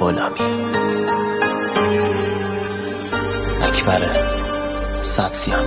غلامی. اکبر سبزیان.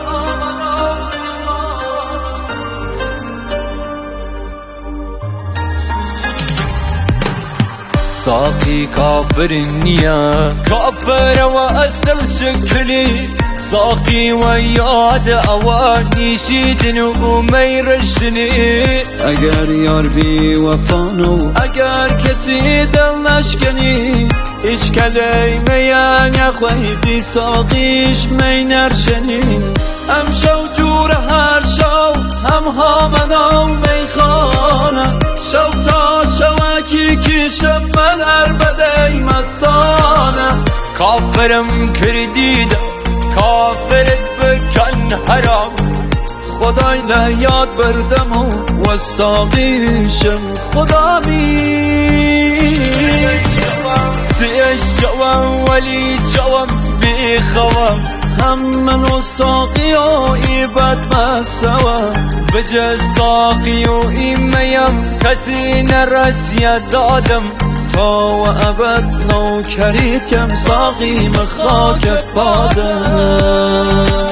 ساقي كافر النية كافر وأسل شكلي ساقي وياد اوانی شیدن و میرشنی اگر یار بی وفانو اگر کسی دل نشکنی اشکالی میان یخوی بی ساقیش می نرشنی هم شو جور هر شو هم هامنا میخانه شو تا شوکی کشم من اربده مستانه کافرم کردیده کافرت بکن حرام خدایلا یاد بردم و ساقیشم خدا سیش جوام ولی جوام بیخوام هم من و ساقی و ایبت مسوا بجه ساقی و ایمیم کسی نرسید دادم تا و ابد نو کرید کم ساقی مخاک بادم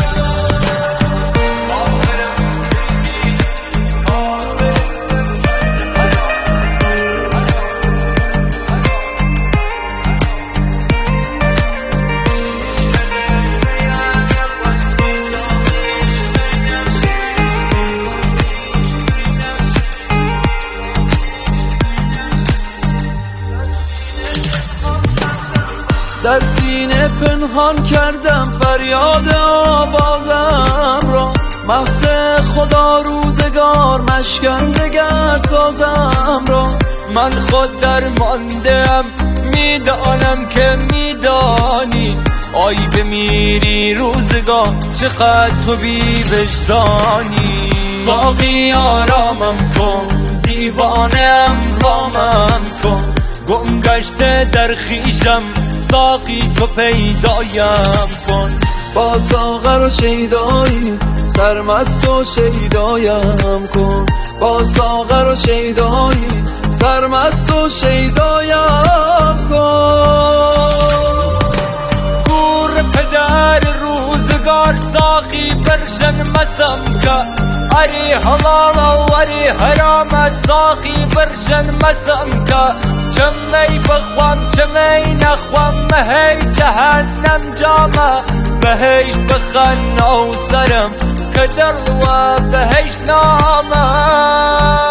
در سینه پنهان کردم فریاد آوازم را مغز خدا روزگار مشکن دگر سازم را من خود درماندم میدانم که میدانی آی بمیری روزگار چقدر تو بی وجدانی ساقی آرامم کن دیوانم رامم کن گم گشته در خیشم ساقی تو پیدایم کن با ساغر و شیدایی سرمست و شیدایم کن با ساغر و شیدایی سرمست و شیدایم کن گور پدر روزگار ساقی برشن مسم که اری حلال و اری حرام ساقی برشن مسم که چمی بخوام چمی نخوام مهی جهنم جامه بهش بخن او سرم کدر و بهش نامه